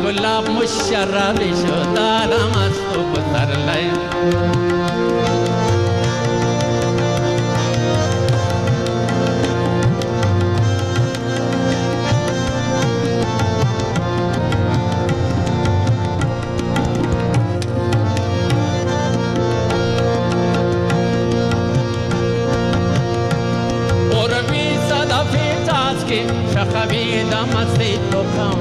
गुलाब मुशर्रफ शुदा मस्तु पुतरले شخبید مستی تو کم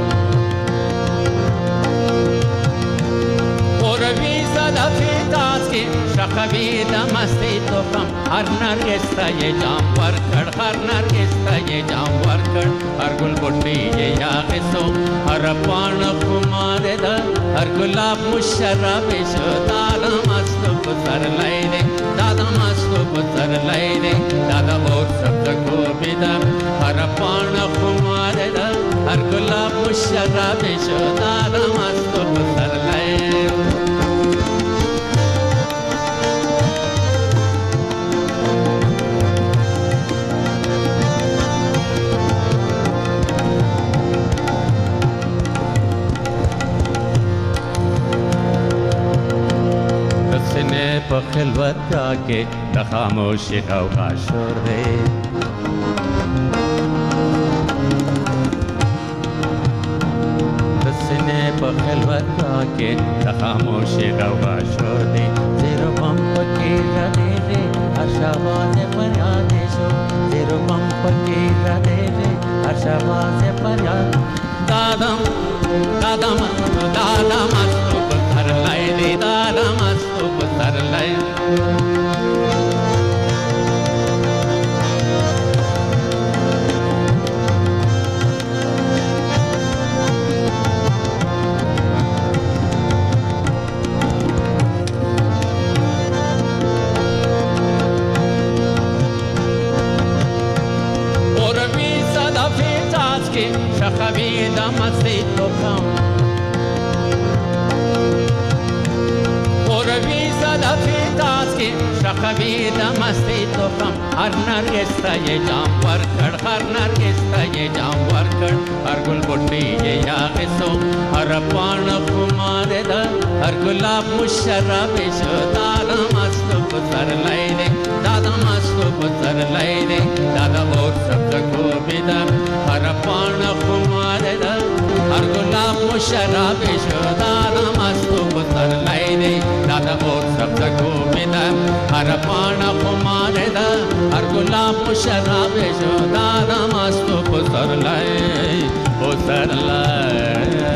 قربی صدفی تاز کی شخبید مستی تو کم هر نرگس تا یہ جام ورکڑ هر نرگس تا یہ جام ورکڑ هر گل بٹی یہ یاغسو هر پان خمار دا هر گلاب مشرف شدار مستو پسر لائدے دادا مستو پسر لائدے دادا اور سب کو بیدم هر پان خمار دا هر گلاب مشرف شدار مستو پسر لائدے خلوت जाके खामोशी का शोर है दसने पर खलवत जाके खामोशी का शोर है ज़ेरो पंप के रदे रे आशावाज़ फरियाद शो ज़ेरो पंप के रदे रे आशावाज़ फरियाद दादम दादम दादम मस्तु पुतर लाई दे दादम मस्तु पुतर लाई और भी सदा फिजाज के शखबीद मस्ती तो कम की शखबीद मस्ती तो कम हर नरगिस ता ये जाम वरकड़ हर नरगिस ता ये जाम वरकड़ हर गुल बुट्टी ये यागिसो हर पान खुमार दा हर गुलाब मुशर्रफ शुदार मस्तु पुतर लाइदे दादा मस्तु पुतर लाइदे दादा और सब को बिदा हर पान खुमार दा हर गुलाब मुशर्रफ शुदार मस्तु पुतर लाइदे दादा और सब को बिदा हर पान खुमार दा हर गुलाब मुशर्रफ शुदार मस्तु पुतर लाइदे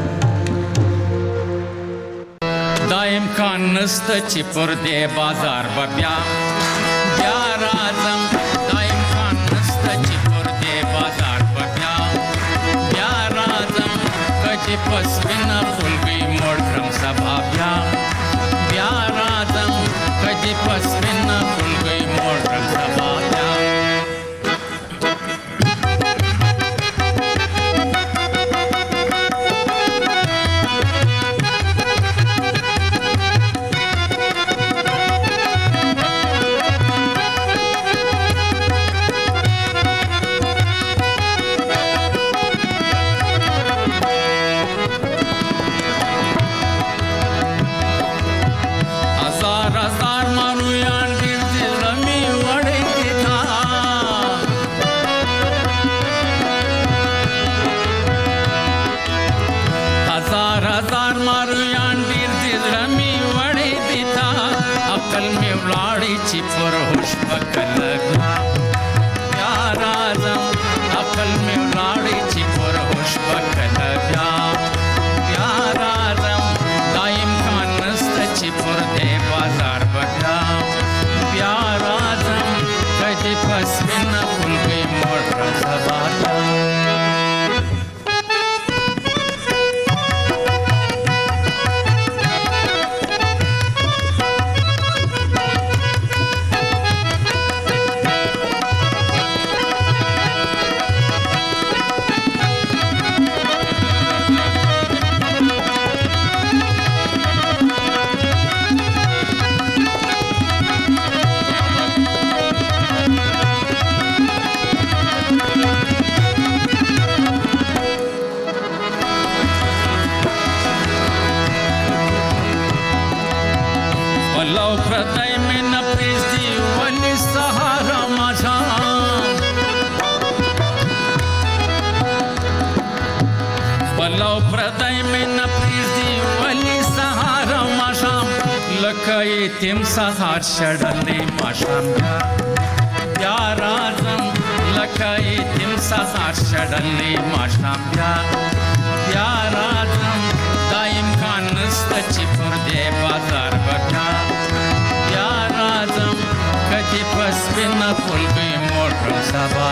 दाइम खान नस्त चिपुर दे बाजार बब्या प्यार आजम दाइम खान नस्त चिपुर दे बाजार बब्या प्यार आजम कजी पसविना फुलगी मोड़क्रम सभाब्या प्यार आजम कजी पसविना फुलगी मोड़क्रम सभाब्या चिपुर होश पकल प्यार आजम अकल में लाड़ी चिपुर होश पकल प्यार आजम दाइम खान नस्त चिपुर दे बाजार बजा प्यार आजम कजी पसविन फुल गई मोड़ सबाता پلو پردای می نپریزدی ولی سهار ماښام پلو پردای می نپریزدی ولی سهار ماښام لکه یتیم سهار شړلی ماښام بیا راځم لکه یتیم سهار شړلی ماښام بیا راځم دا امکان نسته چې پر دې بازار به بیا راځم که دې په سپینه خولګۍ موړ کړم سبا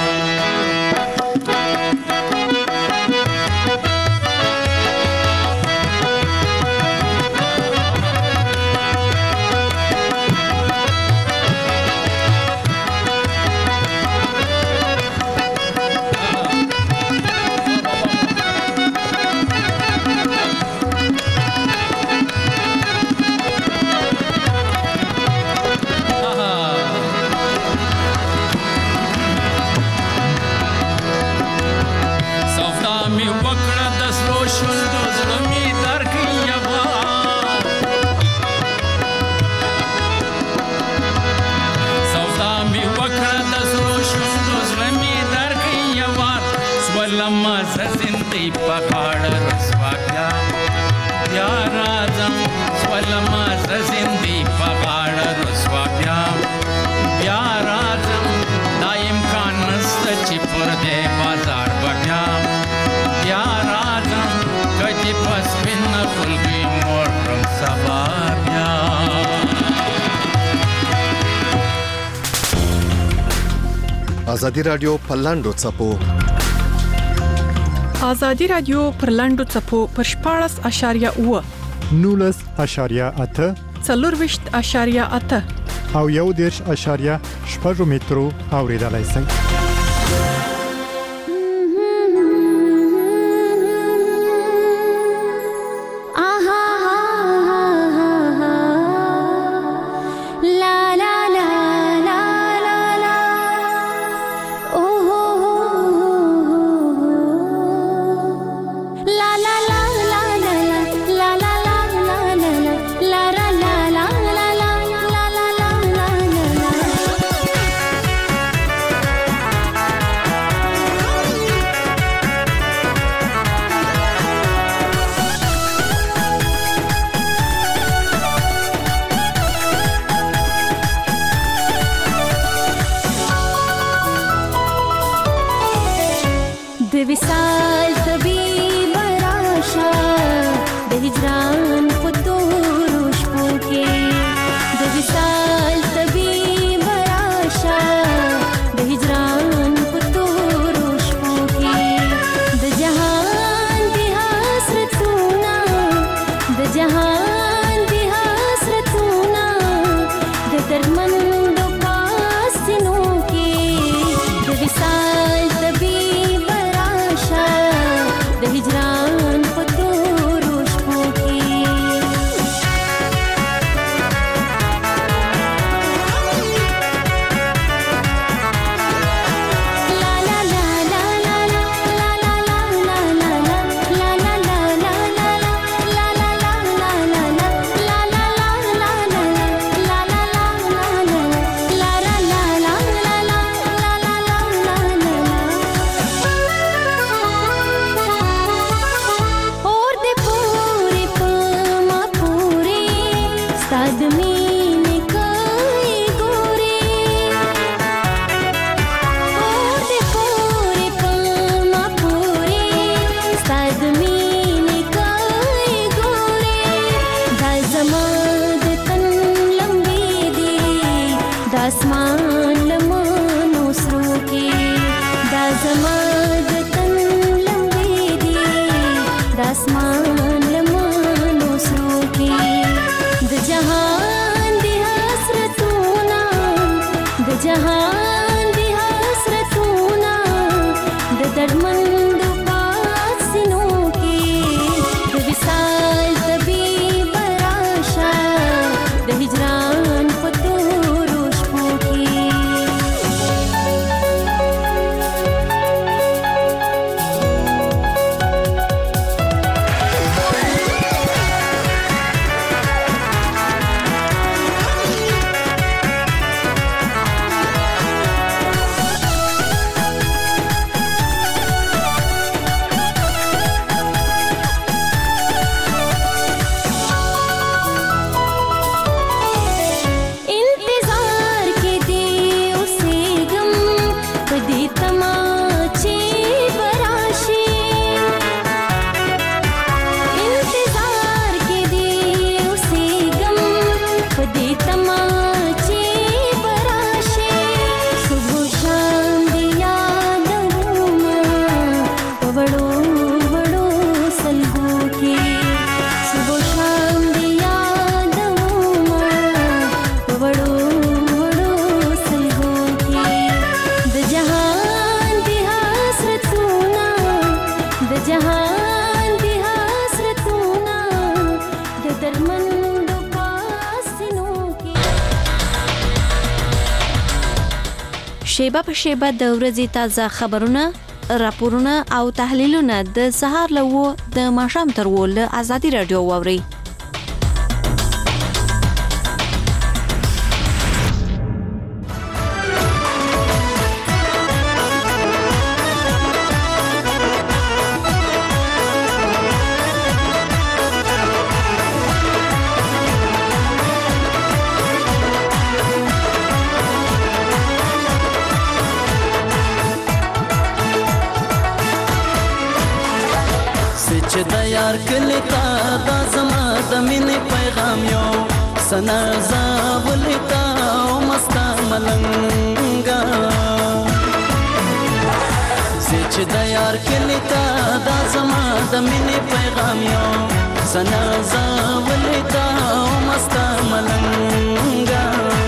ازادي رادیو په لنډو څپو ازادي رادیو پر لنډو څپو پر 14.8 19.8 24.8 او 1.8 مترو اوریدلای شئ. شیبه په شیبه د ورځې تازه خبرونه، راپورونه او تحلیلونه د سهار له 9 د ماښام تر 10 له ازادي رادیو واورئ. چې د یار کلی تا دا زما د مینې پیغام یو سنا زاولی تا او مستا ملنګا چې د یار کلی تا دا زما د مینې پیغام یو سنا زاولی تا او مستا ملنګا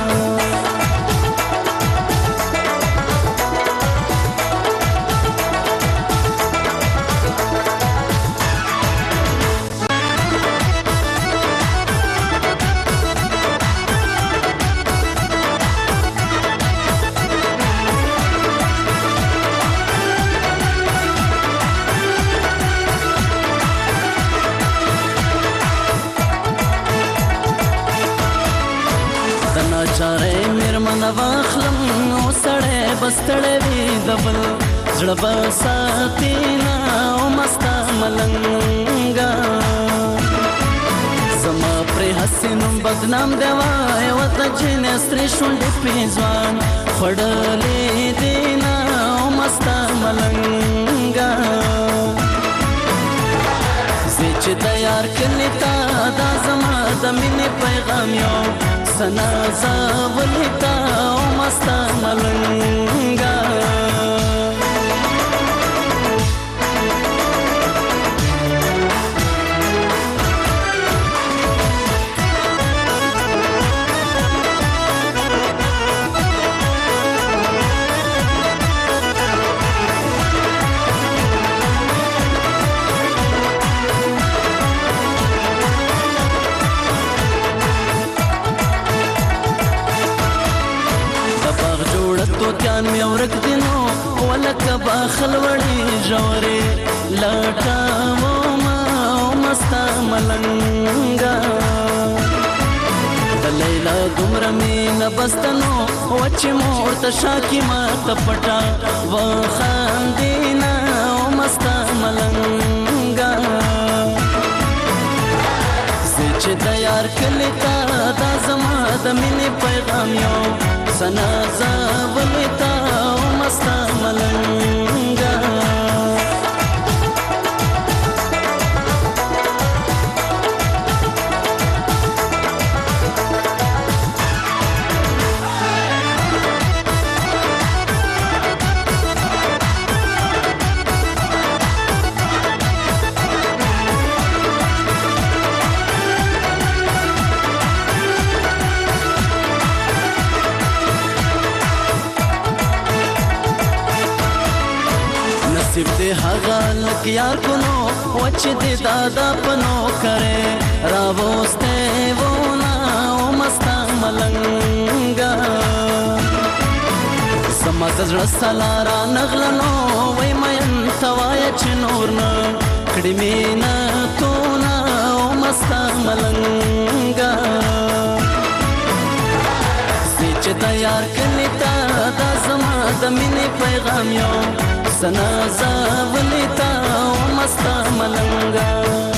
چاره میرمن واخلم او سړی بستړی وي د بل زړه به ساتي نه او مستا ملنګا زما پرې هسې نوم بدنام دی وای ورته جینې سترې شونډې پې ځوان خوړلې دي نه او مستا ملنګا زه چې د یار کلي تا دا زما د مینې پیغام یو سنا زاولی تا او مستا ملنګا توتیان می ورک دینو ولکه باخل وړي جوړې لټاو ما مستا ملنګا د لیلا دومره مینه بستنو وچې مور ته شاکي ما ته پټا و خاندینا مستا ملنګا چې د یار کلی تا دا زما د مینې پیغام یو سنا زاولی تا او مستا ملنګا نصیب دې هغه لک یار کنو وچ دې دادا پنو کرے راوسته ونا او مستا ملنګا سما زړه سلارا نغلنو وای مې توای چې نور نه کړي مینا تو نا او مستا ملنګا چې د یار کلی تا دا زما د مینې پیغام یو سنا زاولی تا او مستا ملنګا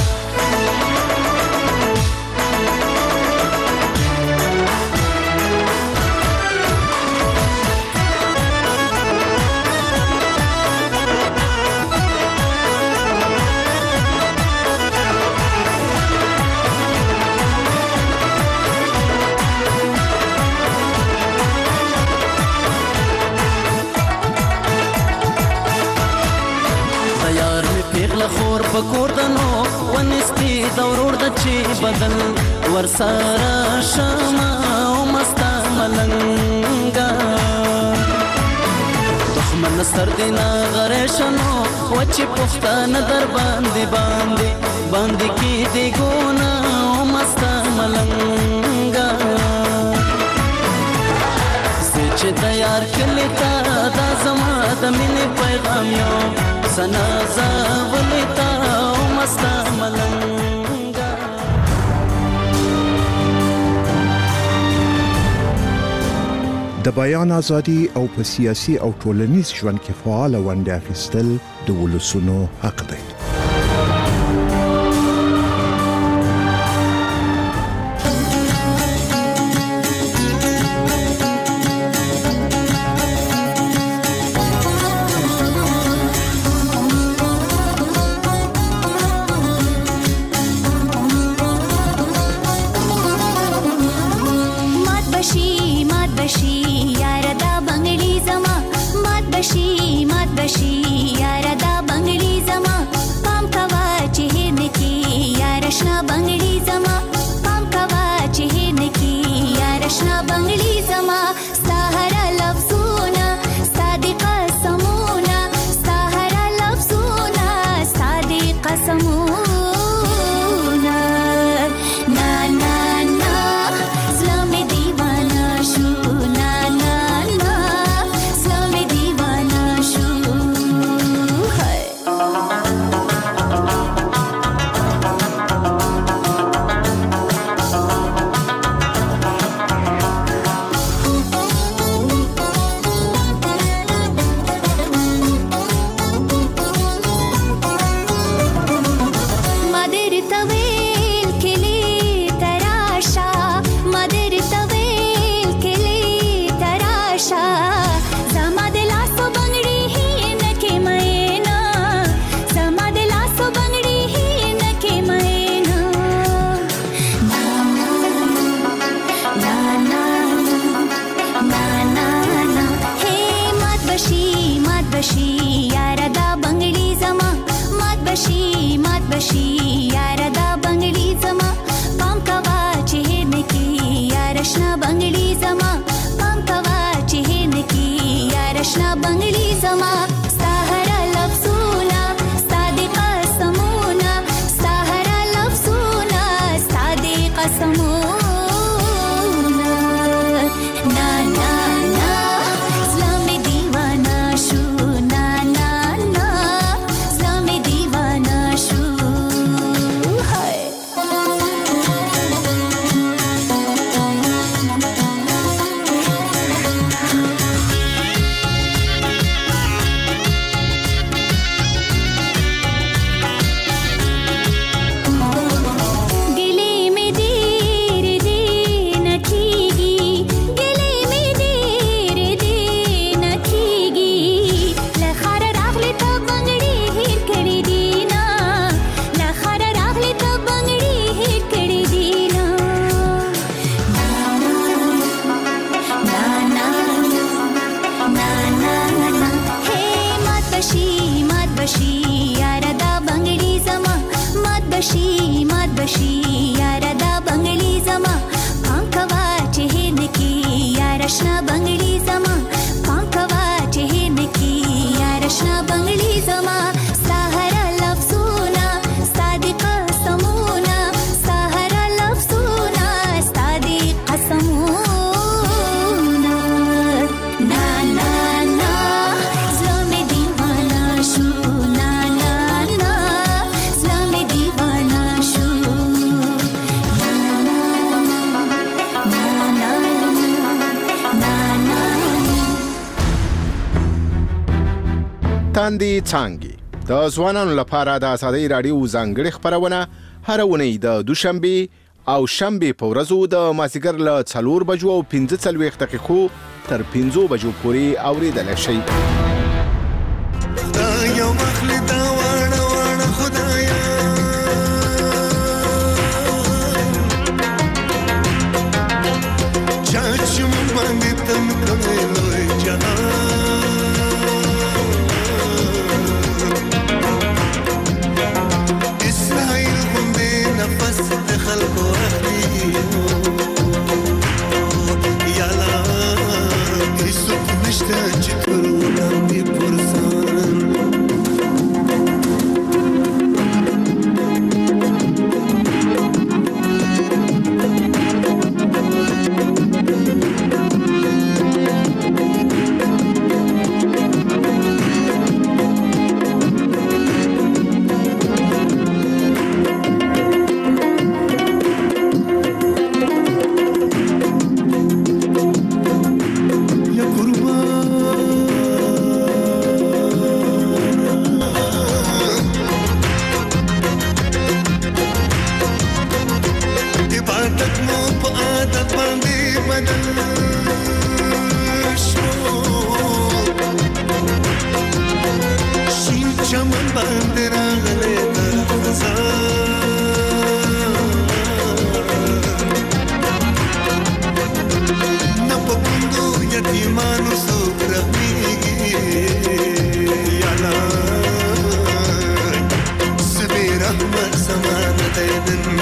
خور پکور دنو ونستی دورور د چی بدل ورسره شما او مستا ملنګا دښمن سر دینا غریشنو وچی پختانه در باندې کی دی ګونا او مستا ملنګا چې د یار کلی تا دا زما د مینې پیغام یو سنا زولې تا او مستا ملنګا. د بیان ازادي او په سیاسي او ټولنیز ژوند کې فعال ونډه اخیستل د ولسونو حق دی. تاندې څانګې د ځوانانو لپاره د ازادۍ راډیو ځانګړې خپرونه هر اونۍ د دوشنبه او شنبه په ورځو د مازیګر له 4 بجو او 15 دقیقو تر 5 بجو پورې اوریدل شي. دا یو مخلد وانه وانه خدایا چاچم باندې تم کوي لوی جهان خلکو اخلي یالا هیڅوک نشته چې ترونه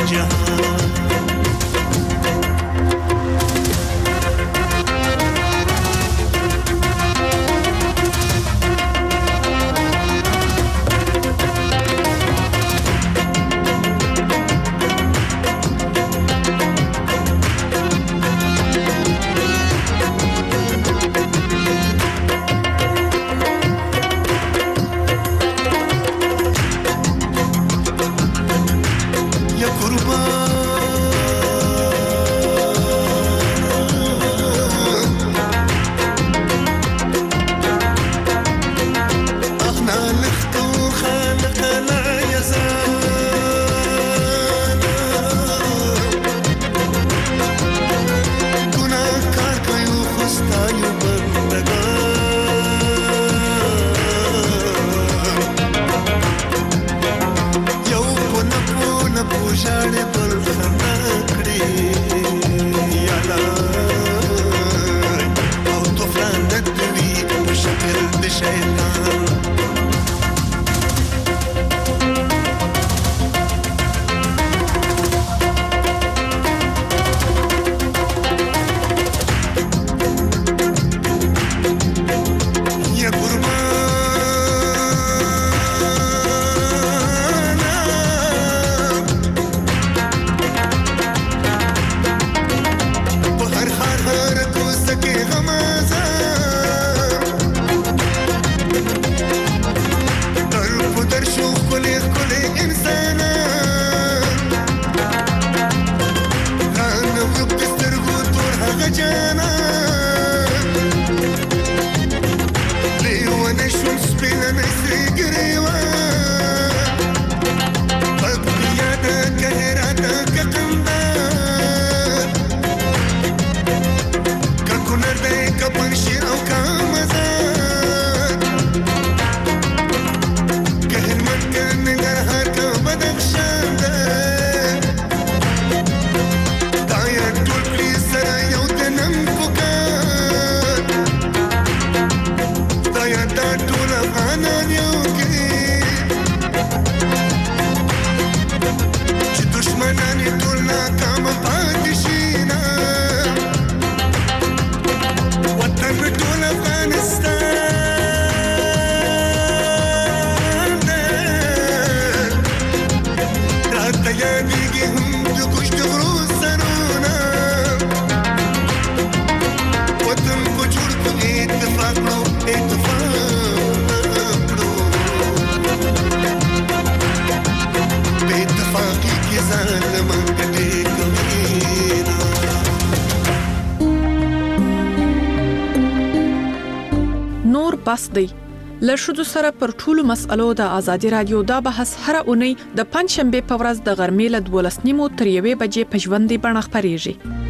بس دی له ښځو سره پر ټولو مسألو د ازادي رادیو دا بحث هر اونۍ د پنځشنبه په ورځ د غرمې له 12:30 تر 1 بجې په ژوندۍ بڼه خپرېږي.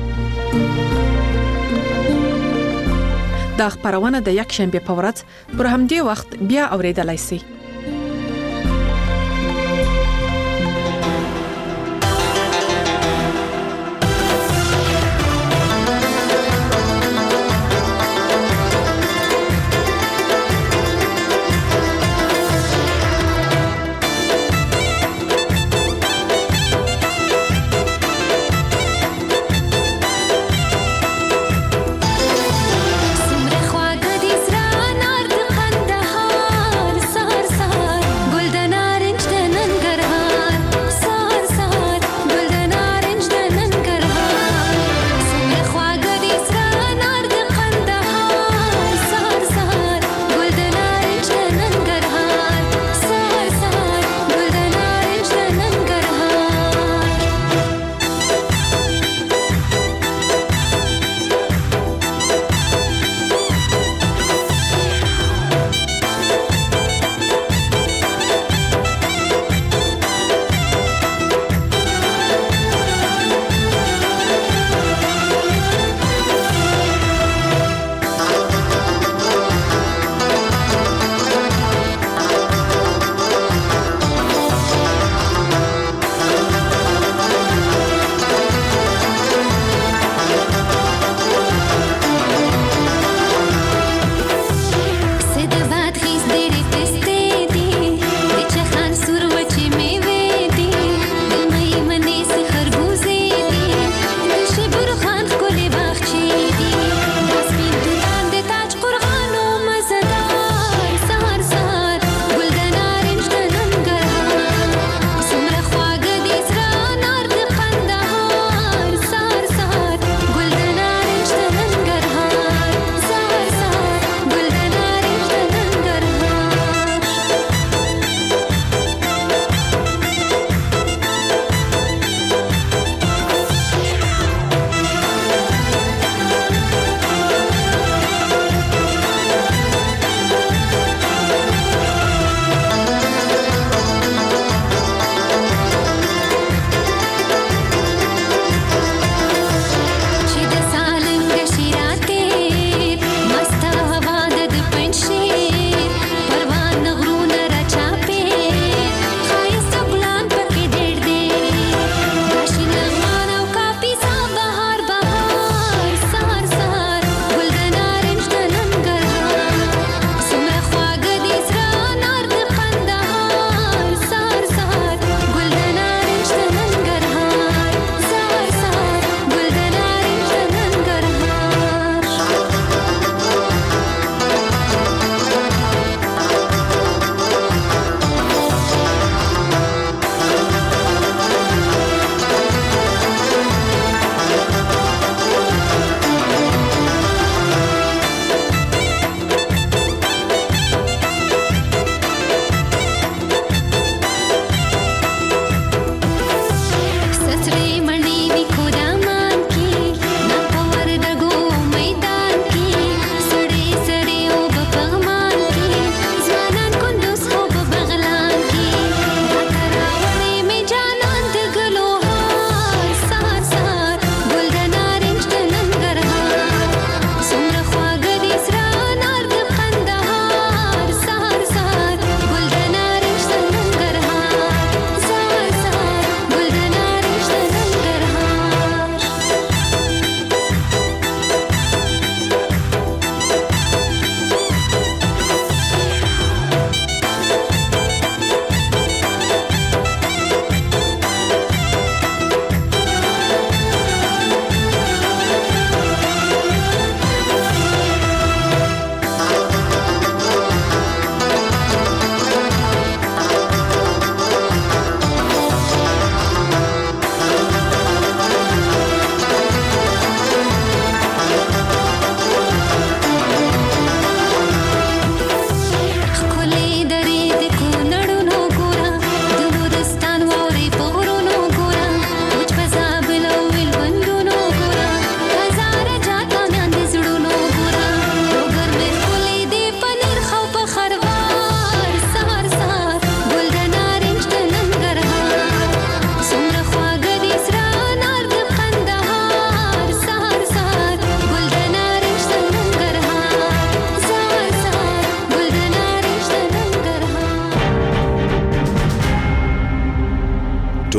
دا خبرونه د یک شنبه په ورځ پر همدې وخت بیا اوریدلای شئ. سمره خواږه دي زړه نار د قندهار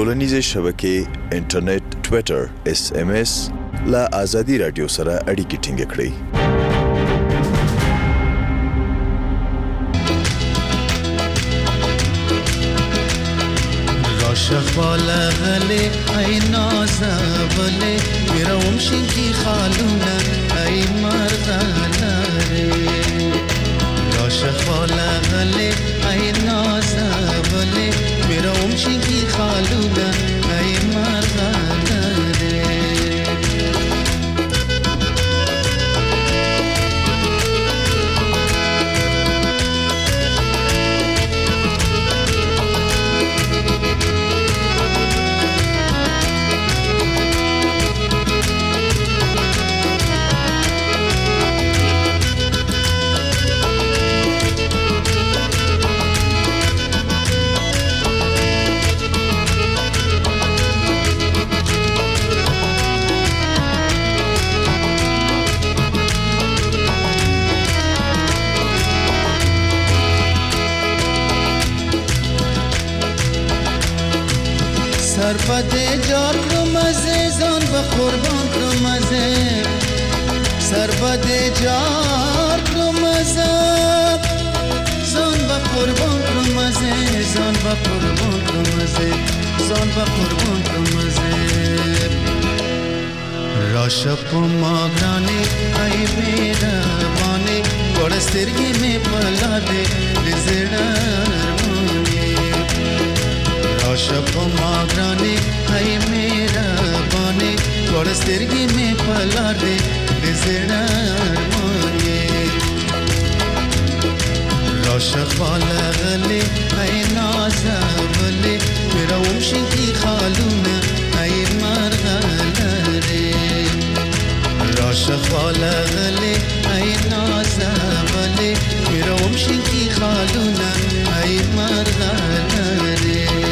ټولنیزې شبکې انټرنیټ ټوئیټر SMS لا ازادي رادیو سره اړیکې ټینګ کړئ. شخواله غلي اي نازبله میروم شینکی خالونه ای مرغلاره یا شخواله غلي اي نازبله میروم شینکی خالونه ای مرغلاره سربده جار کرم عزیزان به قربان کرم عزیز سربده جار کرم عزیزان به قربان کرم عزیز زان به قربان کرم عزیز زان به قربان کرم عزیز راشپ ماغرانی ای میربانی گوڑسترگی میں پلا دے لزڑر شپ ماغرانی ای میرا بانی گوڑسترگی میں پلا دے بزڑر مانیے روشق والا غلی ای نازا ولی میرا ومشن کی خالونا ای مرغلاری روشق والا غلی ای نازا ولی میرا ومشن کی خالونا ای مرغلاری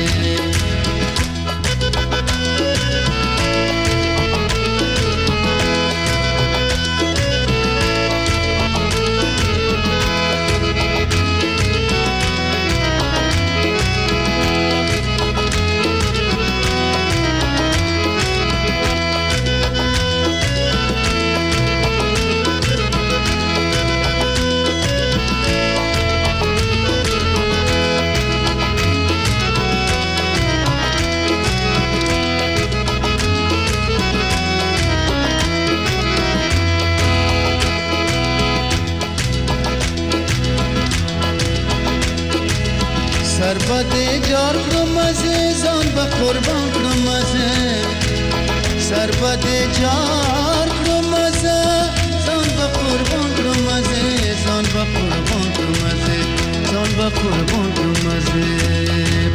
سربده جار کرم عزیزان به قربان کرم عزیز سربده جار کرم عزیزان به قربان کرم عزیز زان به قربان کرم عزیز زان به قربان کرم عزیز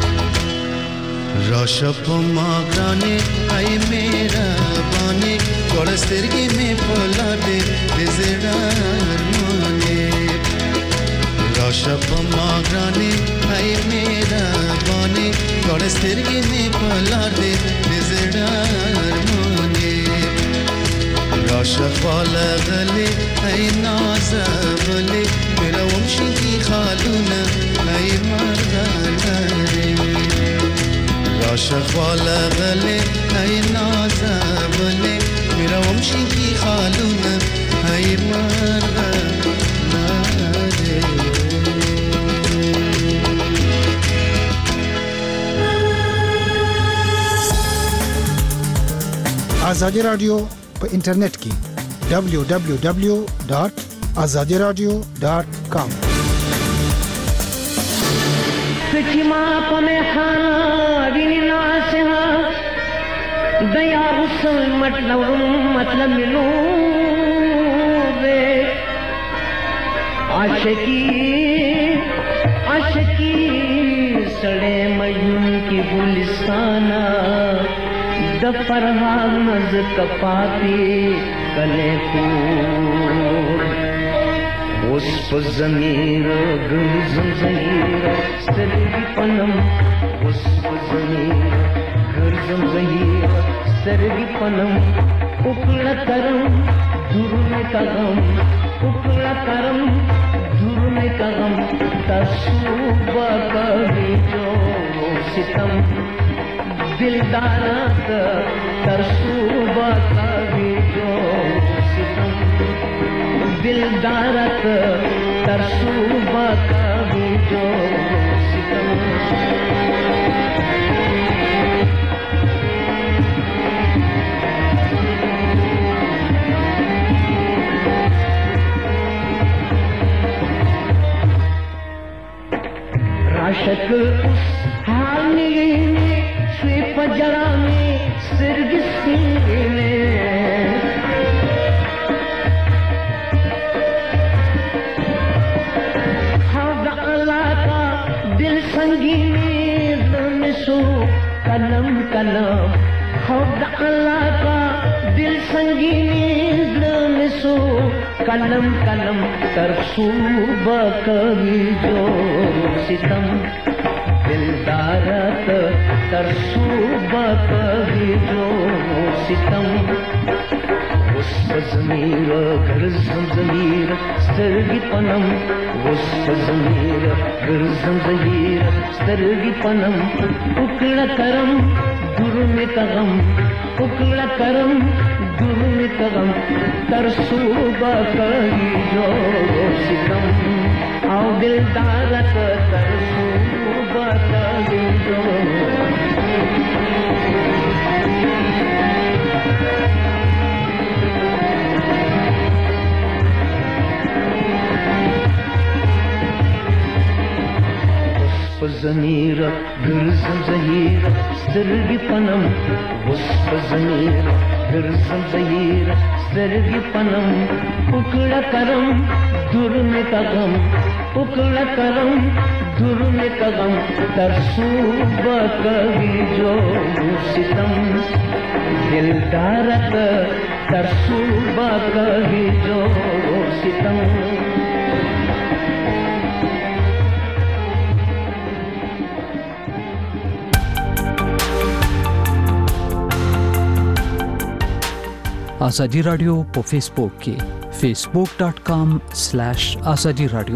راشپ ماغرانی ای میرا بانی گوڑسترگی میں پلا دے بزڑر مانی راشپ ماغرانی ای میرا بانی گوڑسترگی میں پلا دے بزڑر مانی راشپ والا غلی ای نازا ولی میرا ومشن کی خالونا ای مرغلاری راشق والا غلی ای نازا ولی میرا ومشن کی خالونا ای مرغلاری آزادی رادیو په انټرنیټ کې www.azadiradio.com سچما پمه خانا ویني ناسها دیا رسل مطلب منو وے عاشقی سڑے مجنون کی گلستانا د فرحان مز کپاتی کلے کو اس پر ضمیر گرزم ضمیر سترگی پنم اس پر ضمیر گرزم ضمیر سترگی پنم اکڑا کرم دھرنے کا غم اکڑا کرم دھرنے کا غم تصوبہ کبھی جو ستم दिलदारत तरसूबा कभी जो सितम दिलदारत तरसूबा कभी जो सितम राशक उस हाल में से पजरा में सिरगिस्ती ने हौदा अल्लाह का दिल संगीनी मिसो कलम कलम हौदा अल्लाह का दिल संगीनी मिसो कलम कलम तरसूब कभी जो सितम दिलदारत तरसूब कभी जो सितम वस्फ ज़मीर गर्ज़म ज़मीर स्तरगी पनम वस्फ ज़मीर गर्ज़म ज़मीर स्तरगी पनम उकड़ा करम दुर में तगम उकड़ा करम दुर में तगम तरसूब कभी जो सितम आओ दिलदारत तरसूब कभी जो ज़मीर गर्ज़म ज़हीर स्तरगी पनम वस्फ ज़मीर गर्ज़म ज़हीर स्तरगी पनम उकड़ा करम दुर में तगम उकड़ा करम दुर में तगम तरसूब कभी जो सितम दिलदारत तरसूब कभी जो सितम आज़ादी रेडियो पे फेसबुक के facebook.com/आज़ादी रेडियो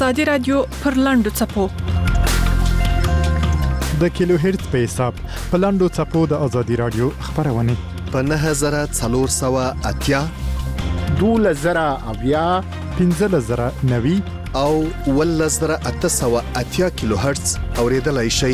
ازادي رادیو پر لاندو چپو د کیلو هرتز په حساب په لاندو چپو د ازادي رادیو خبرونه په 9480 12090 15090 او 11880 کیلو هرتز اوریدلای شئ.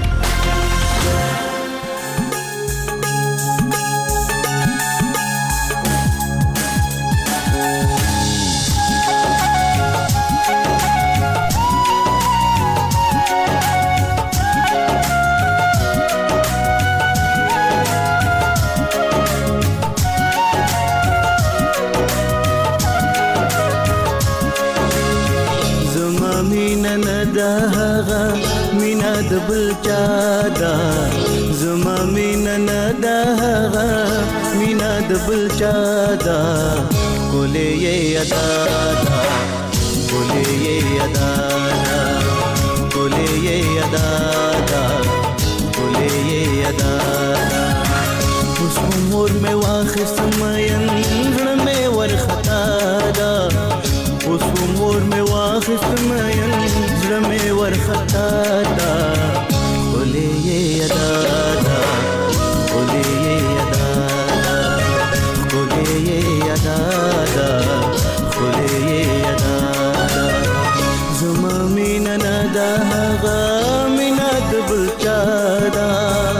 مینا د بل چا دا زما مینا نه دا مینا د بل چا دا کولې یې ادا دا کولې یې ادا دا کولې یې ادا دا کولې یې ادا اوس مور مې واخست مېن زړه مې ورختا دا اوس مور مې واخست مېن زړه مې ورختا دا کولې یې ادا دا کولې یې ادا کولې یې ادا دا کولې یې ادا زما مینا نه دا هغه مینا د بل چا دا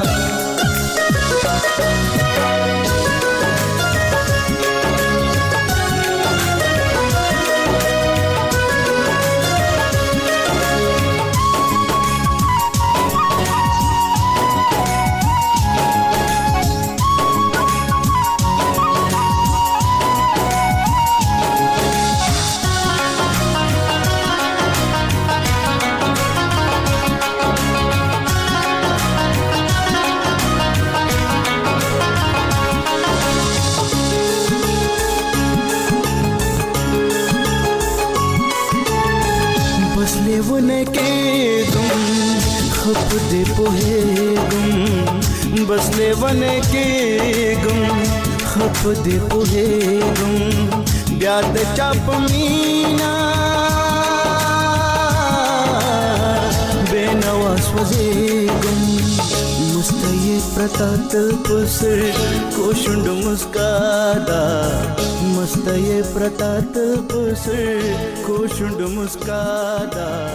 बस लेवन के गुम खप दे पोहे गुम ब्याद चाप मीना बेनवास वजे गुम मुस्तये प्रतात पुसर कोशुंड मुस्कादा मुस्तये प्रतात पुसर कोशुंड मुस्कादा